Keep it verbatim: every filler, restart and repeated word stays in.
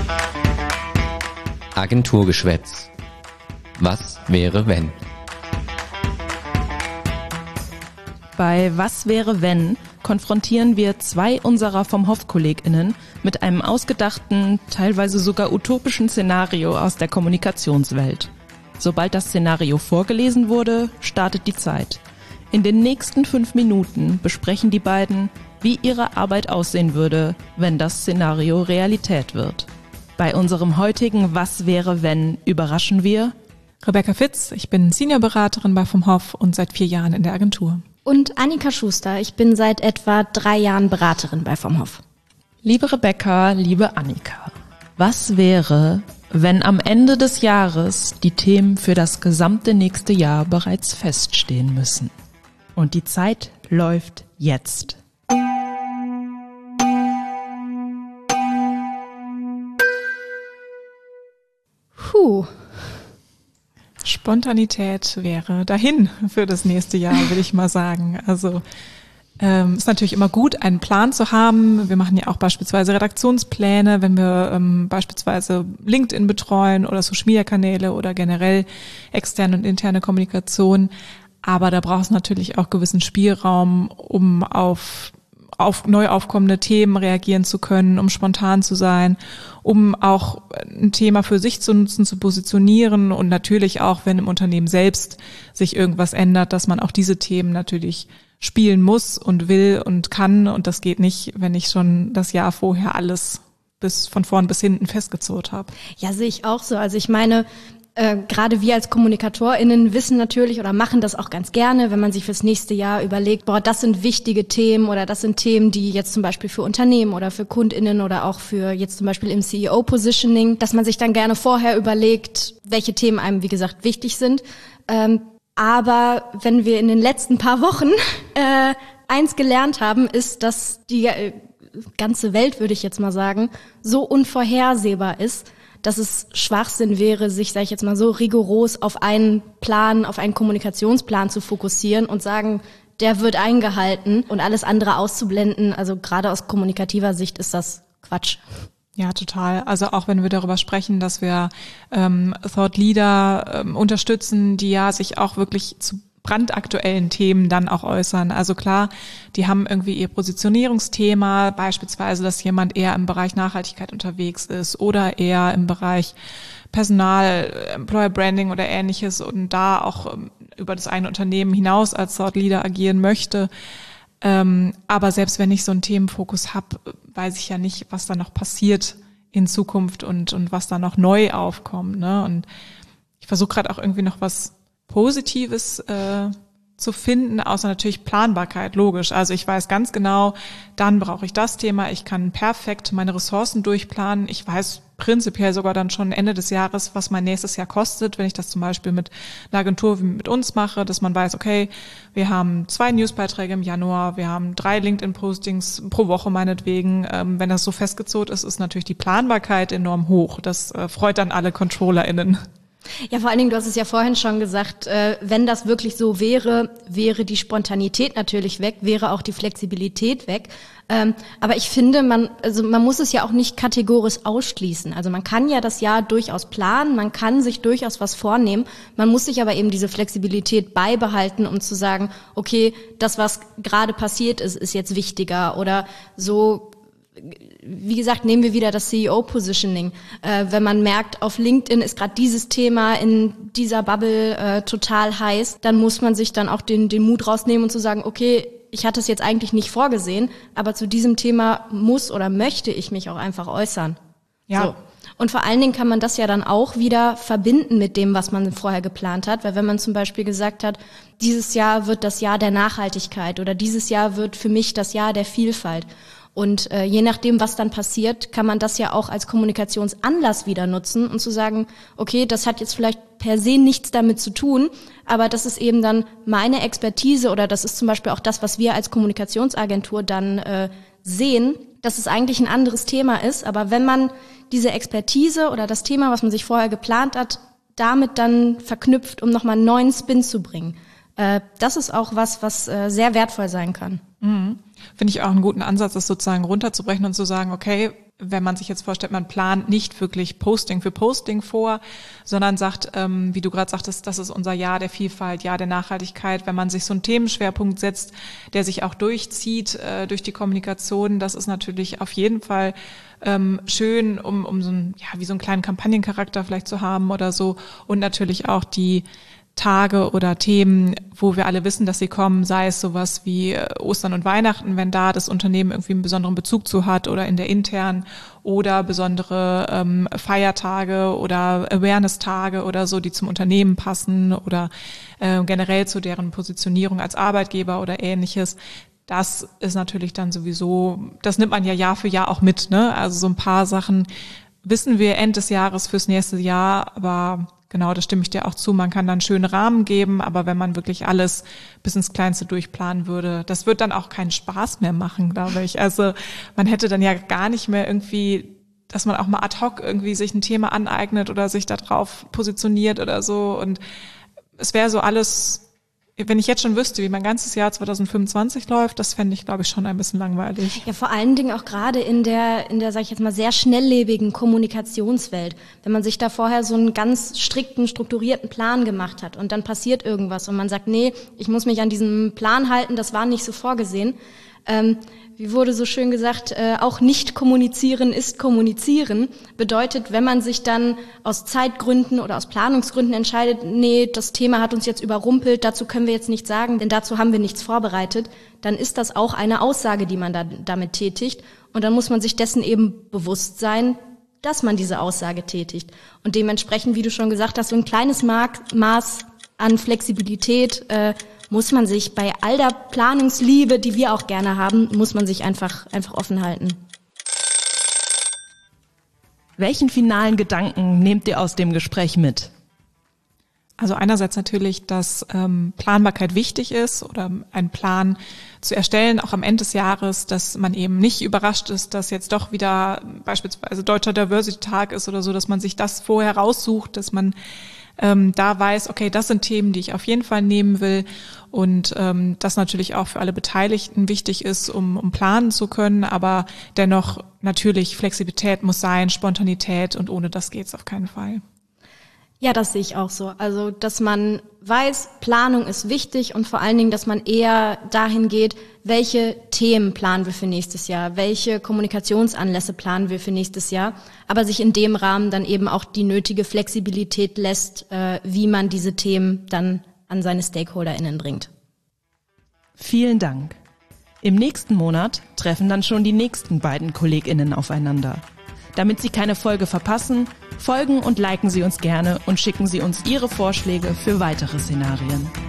Agenturgeschwätz. Was wäre wenn? Bei Was wäre wenn konfrontieren wir zwei unserer vom Hoff-KollegInnen mit einem ausgedachten, teilweise sogar utopischen Szenario aus der Kommunikationswelt. Sobald das Szenario vorgelesen wurde, startet die Zeit. In den nächsten fünf Minuten besprechen die beiden, wie ihre Arbeit aussehen würde, wenn das Szenario Realität wird. Bei unserem heutigen Was wäre wenn überraschen wir Rebecca Fitz, ich bin Seniorberaterin bei vom Hoff und seit vier Jahren in der Agentur. Und Annika Schuster, ich bin seit etwa drei Jahren Beraterin bei vom Hoff. Liebe Rebecca, liebe Annika, was wäre, wenn am Ende des Jahres die Themen für das gesamte nächste Jahr bereits feststehen müssen? Und die Zeit läuft jetzt. Puh. Spontanität wäre dahin für das nächste Jahr, würde ich mal sagen. Also ähm, ist natürlich immer gut, einen Plan zu haben. Wir machen ja auch beispielsweise Redaktionspläne, wenn wir ähm, beispielsweise LinkedIn betreuen oder Social-Media-Kanäle oder generell externe und interne Kommunikation. Aber da braucht es natürlich auch gewissen Spielraum, um auf auf neu aufkommende Themen reagieren zu können, um spontan zu sein, um auch ein Thema für sich zu nutzen, zu positionieren und natürlich auch, wenn im Unternehmen selbst sich irgendwas ändert, dass man auch diese Themen natürlich spielen muss und will und kann, und das geht nicht, wenn ich schon das Jahr vorher alles bis von vorn bis hinten festgezurrt habe. Ja, sehe ich auch so. Also ich meine, Äh, gerade wir als KommunikatorInnen wissen natürlich oder machen das auch ganz gerne, wenn man sich fürs nächste Jahr überlegt, boah, das sind wichtige Themen oder das sind Themen, die jetzt zum Beispiel für Unternehmen oder für KundInnen oder auch für jetzt zum Beispiel im C E O-Positioning, dass man sich dann gerne vorher überlegt, welche Themen einem, wie gesagt, wichtig sind. Ähm, aber wenn wir in den letzten paar Wochen äh, eins gelernt haben, ist, dass die äh, ganze Welt, würde ich jetzt mal sagen, so unvorhersehbar ist, dass es Schwachsinn wäre, sich, sage ich jetzt mal so, rigoros auf einen Plan, auf einen Kommunikationsplan zu fokussieren und sagen, der wird eingehalten und alles andere auszublenden. Also gerade aus kommunikativer Sicht ist das Quatsch. Ja, total. Also auch wenn wir darüber sprechen, dass wir ähm, Thought Leader ähm, unterstützen, die ja sich auch wirklich zu brandaktuellen Themen dann auch äußern. Also klar, die haben irgendwie ihr Positionierungsthema, beispielsweise, dass jemand eher im Bereich Nachhaltigkeit unterwegs ist oder eher im Bereich Personal, Employer Branding oder ähnliches und da auch über das eine Unternehmen hinaus als Thought Leader agieren möchte. Ähm, aber selbst wenn ich so einen Themenfokus habe, weiß ich ja nicht, was da noch passiert in Zukunft und und was da noch neu aufkommt, ne? Und ich versuche gerade auch irgendwie noch was Positives äh, zu finden, außer natürlich Planbarkeit, logisch. Also ich weiß ganz genau, dann brauche ich das Thema, ich kann perfekt meine Ressourcen durchplanen. Ich weiß prinzipiell sogar dann schon Ende des Jahres, was mein nächstes Jahr kostet, wenn ich das zum Beispiel mit einer Agentur wie mit uns mache, dass man weiß, okay, wir haben zwei Newsbeiträge im Januar, wir haben drei LinkedIn-Postings pro Woche meinetwegen. Ähm, wenn das so festgezurrt ist, ist natürlich die Planbarkeit enorm hoch. Das äh, freut dann alle ControllerInnen. Ja, vor allen Dingen, du hast es ja vorhin schon gesagt, äh, wenn das wirklich so wäre, wäre die Spontanität natürlich weg, wäre auch die Flexibilität weg. Ähm, aber ich finde, man, also man muss es ja auch nicht kategorisch ausschließen. Also man kann ja das Jahr durchaus planen, man kann sich durchaus was vornehmen. Man muss sich aber eben diese Flexibilität beibehalten, um zu sagen, okay, das, was gerade passiert ist, ist jetzt wichtiger oder so. Wie gesagt, nehmen wir wieder das C E O-Positioning. Äh, wenn man merkt, auf LinkedIn ist gerade dieses Thema in dieser Bubble äh, total heiß, dann muss man sich dann auch den, den Mut rausnehmen und zu sagen, okay, ich hatte es jetzt eigentlich nicht vorgesehen, aber zu diesem Thema muss oder möchte ich mich auch einfach äußern. Ja. So. Und vor allen Dingen kann man das ja dann auch wieder verbinden mit dem, was man vorher geplant hat. Weil wenn man zum Beispiel gesagt hat, dieses Jahr wird das Jahr der Nachhaltigkeit oder dieses Jahr wird für mich das Jahr der Vielfalt. Und äh, je nachdem, was dann passiert, kann man das ja auch als Kommunikationsanlass wieder nutzen und zu sagen, okay, das hat jetzt vielleicht per se nichts damit zu tun, aber das ist eben dann meine Expertise oder das ist zum Beispiel auch das, was wir als Kommunikationsagentur dann äh, sehen, dass es eigentlich ein anderes Thema ist. Aber wenn man diese Expertise oder das Thema, was man sich vorher geplant hat, damit dann verknüpft, um nochmal einen neuen Spin zu bringen, äh, das ist auch was, was äh, sehr wertvoll sein kann. Mhm. Finde ich auch einen guten Ansatz, das sozusagen runterzubrechen und zu sagen, okay, wenn man sich jetzt vorstellt, man plant nicht wirklich Posting für Posting vor, sondern sagt, ähm, wie du gerade sagtest, das ist unser Jahr der Vielfalt, Jahr der Nachhaltigkeit. Wenn man sich so einen Themenschwerpunkt setzt, der sich auch durchzieht äh, durch die Kommunikation, das ist natürlich auf jeden Fall ähm, schön, um, um so ein, ja, wie so einen kleinen Kampagnencharakter vielleicht zu haben oder so. Und natürlich auch die Tage oder Themen, wo wir alle wissen, dass sie kommen, sei es sowas wie Ostern und Weihnachten, wenn da das Unternehmen irgendwie einen besonderen Bezug zu hat oder in der internen oder besondere ähm, Feiertage oder Awareness-Tage oder so, die zum Unternehmen passen oder äh, generell zu deren Positionierung als Arbeitgeber oder Ähnliches. Das ist natürlich dann sowieso, das nimmt man ja Jahr für Jahr auch mit, ne? Also so ein paar Sachen wissen wir Ende des Jahres fürs nächste Jahr, aber genau, da stimme ich dir auch zu. Man kann dann schöne Rahmen geben, aber wenn man wirklich alles bis ins Kleinste durchplanen würde, das wird dann auch keinen Spaß mehr machen, glaube ich. Also man hätte dann ja gar nicht mehr irgendwie, dass man auch mal ad hoc irgendwie sich ein Thema aneignet oder sich da drauf positioniert oder so. Und es wäre so alles, wenn ich jetzt schon wüsste, wie mein ganzes Jahr zwanzig fünfundzwanzig läuft, das fände ich, glaube ich, schon ein bisschen langweilig. Ja, vor allen Dingen auch gerade in der, in der, sag ich jetzt mal, sehr schnelllebigen Kommunikationswelt. Wenn man sich da vorher so einen ganz strikten, strukturierten Plan gemacht hat und dann passiert irgendwas und man sagt, nee, ich muss mich an diesen Plan halten, das war nicht so vorgesehen. Ähm, wie wurde so schön gesagt, äh, auch nicht kommunizieren ist kommunizieren. Bedeutet, wenn man sich dann aus Zeitgründen oder aus Planungsgründen entscheidet, nee, das Thema hat uns jetzt überrumpelt, dazu können wir jetzt nichts sagen, denn dazu haben wir nichts vorbereitet, dann ist das auch eine Aussage, die man da, damit tätigt. Und dann muss man sich dessen eben bewusst sein, dass man diese Aussage tätigt. Und dementsprechend, wie du schon gesagt hast, so ein kleines Maß an Flexibilität äh, muss man sich bei all der Planungsliebe, die wir auch gerne haben, muss man sich einfach, einfach offen halten. Welchen finalen Gedanken nehmt ihr aus dem Gespräch mit? Also einerseits natürlich, dass ähm, Planbarkeit wichtig ist oder einen Plan zu erstellen, auch am Ende des Jahres, dass man eben nicht überrascht ist, dass jetzt doch wieder beispielsweise Deutscher Diversity-Tag ist oder so, dass man sich das vorher raussucht, dass man ähm, da weiß, okay, das sind Themen, die ich auf jeden Fall nehmen will und ähm, das natürlich auch für alle Beteiligten wichtig ist, um, um planen zu können, aber dennoch natürlich Flexibilität muss sein, Spontanität und ohne das geht's auf keinen Fall. Ja, das sehe ich auch so. Also, dass man weiß, Planung ist wichtig und vor allen Dingen, dass man eher dahin geht, welche Themen planen wir für nächstes Jahr, welche Kommunikationsanlässe planen wir für nächstes Jahr, aber sich in dem Rahmen dann eben auch die nötige Flexibilität lässt, äh, wie man diese Themen dann an seine StakeholderInnen bringt. Vielen Dank. Im nächsten Monat treffen dann schon die nächsten beiden KollegInnen aufeinander. Damit Sie keine Folge verpassen, folgen und liken Sie uns gerne und schicken Sie uns Ihre Vorschläge für weitere Szenarien.